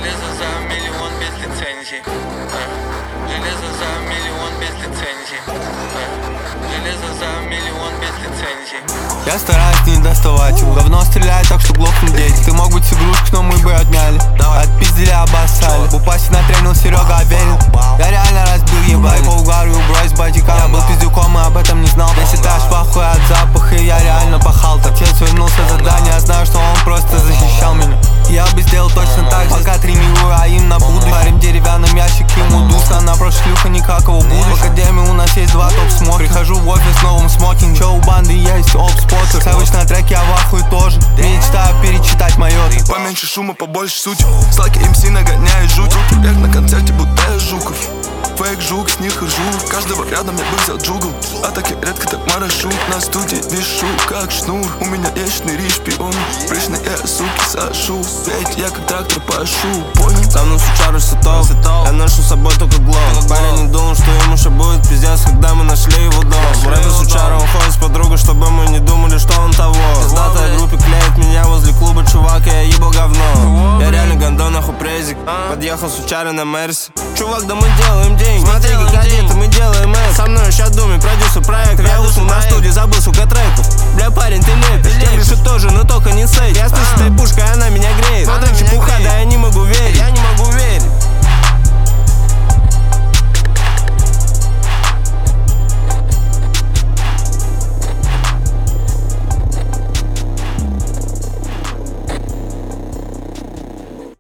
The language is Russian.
Железо за миллион без лицензии. Железо за миллион без лицензии. Железо за миллион без лицензии. Я стараюсь не доставать его. Давно стреляет, так что глохнут дети. Ты мог быть игрушкой, но мы бы отняли. Отпиздили, обоссали. В упасть натренил Серега Аверин. Я реально разбил ебать. По угару брось батика. Я был пиздюком и об этом не знал. Весь этаж пахуй от запаха, и я реально пахал. Отец вернулся с задания, я знаю, что он просто защищал меня. Я бы сделал точно так же, пока тренирую, а им на будущее. Парим деревянным ящик, ему дуса. На прошлый шлюха никакого буду. В академии у нас есть 2 топ-смоки. Прихожу в офис с новым смокинг. Чё у банды есть оп-споттер. Сэвидж на треке, я в ахуе тоже. Мечтаю перечитать майор. Поменьше шума, побольше сути. Слаки МС нагоняет жуть. Руки вверх на концерте, будто я Жуков. Фейк жук, с них хожу. Каждого рядом я бы взял джугл. А так я редко так марашут. На студии вешу, как шнур. У меня есть шныри, шпион. Пришли я, суки, сашу. Ведь я как трактор пашу, понял? Там на сучару все топ. Я ношу с собой только глок. Парень не думал, что ему еще будет пиздец, когда мы нашли его дом. В рэпе сучара он ходит с подругой, чтобы мы не думали, что он того. Пиздатая группе клеит меня возле клуба, чувак, я ебал говно. Я реально гандон, нахуй презик. Подъехал сучара на Мерси. Чувак, да мы делаем деньги. Смотри, как одеты, мы делаем это. Со мной сейчас думаю.